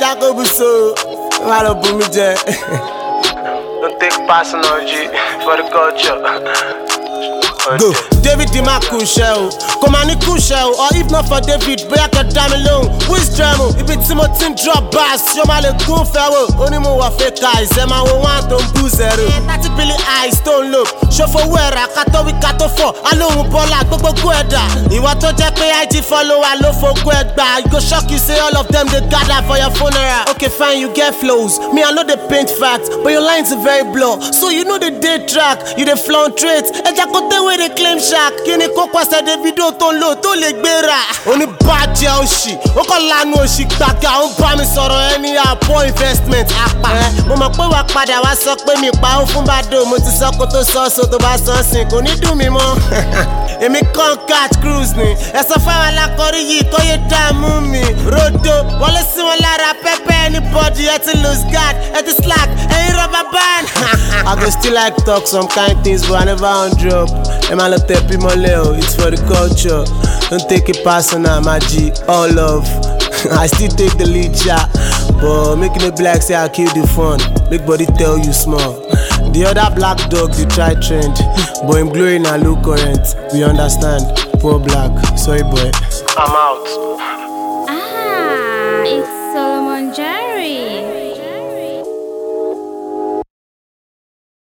Jacob so Malo Bumije. Don't take personal G for the culture. Go. David Dimaku show. Komani Kushel. Or if not for David, break a damn alone. Who's drama? If it's Timothy drop bass, show my go farewell. Only more fake eyes. Emma will want to booze zero. 30 billion eyes, don't look. Show for where I kato we kato for. I know Bola, go Gweda. You want to check IG follow, I love for Gweda. You go shock, you say all of them they gather for your funeral. Okay, fine, you get flows. Me, I know they paint facts, but your lines are very blur. So you know the day track, you the flaunt traits. And Jacote where they claim shack. Kini Koko said the video ton low, to le gbera. Only bad jail shit. Oko lanu oshi gbaka, on pa mi sọ̀rọ̀ any poor investment apa. Mo mọ̀ pé wá padà wá sọ pé mi pa ó fún bàdó. Mo ti sọ kó tó sọ so tó bá sọ sìn kò ní dùn mí mọ́. Èmi kàn catch cruise ni. Ẹ sọ fáwọn alákọ̀rí yìí kó yé dààmú mi. Rodo wọlé sí wọn lára pẹ́pẹ́ anybody ẹ ti lose guard ẹ ti slack ẹyin rubber band. I go still like talk some kind things but I never on drop. Ẹ máa lọ tẹ̀ pí mọ́lẹ̀ o, it's for the culture. Don't take it personal, my G, all love. I still take the lead shot, but making it black say I kill the fun. Make body tell you small. The other black dogs you try trend, but him glowing and low current. We understand, poor black. Sorry boy. I'm out.